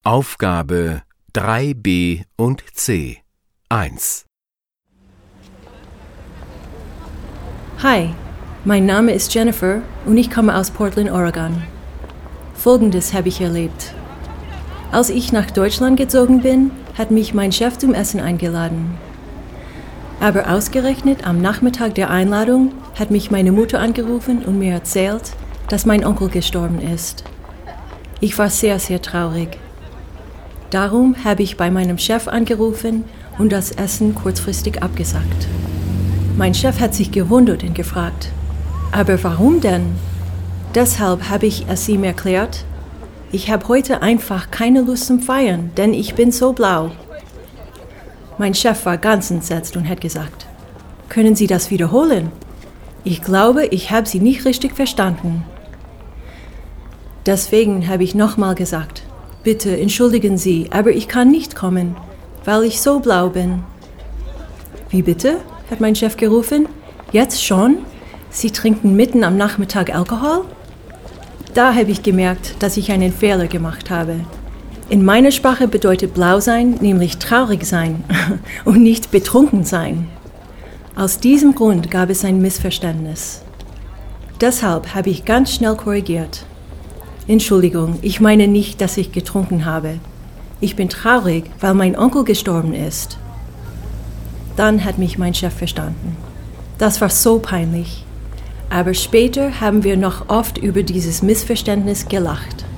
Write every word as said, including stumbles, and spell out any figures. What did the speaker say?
Aufgabe drei b und C eins. Hi, mein Name ist Jennifer und ich komme aus Portland, Oregon. Folgendes habe ich erlebt. Als ich nach Deutschland gezogen bin, hat mich mein Chef zum Essen eingeladen. Aber ausgerechnet am Nachmittag der Einladung hat mich meine Mutter angerufen und mir erzählt, dass mein Onkel gestorben ist. Ich war sehr, sehr traurig. Darum habe ich bei meinem Chef angerufen und das Essen kurzfristig abgesagt. Mein Chef hat sich gewundert und gefragt, aber warum denn? Deshalb habe ich es ihm erklärt, ich habe heute einfach keine Lust zum Feiern, denn ich bin so blau. Mein Chef war ganz entsetzt und hat gesagt, können Sie das wiederholen? Ich glaube, ich habe Sie nicht richtig verstanden. Deswegen habe ich nochmal gesagt, bitte entschuldigen Sie, aber ich kann nicht kommen, weil ich so blau bin. Wie bitte? Hat mein Chef gerufen. Jetzt schon? Sie trinken mitten am Nachmittag Alkohol? Da habe ich gemerkt, dass ich einen Fehler gemacht habe. In meiner Sprache bedeutet blau sein nämlich traurig sein und nicht betrunken sein. Aus diesem Grund gab es ein Missverständnis. Deshalb habe ich ganz schnell korrigiert. Entschuldigung, ich meine nicht, dass ich getrunken habe. Ich bin traurig, weil mein Onkel gestorben ist. Dann hat mich mein Chef verstanden. Das war so peinlich. Aber später haben wir noch oft über dieses Missverständnis gelacht.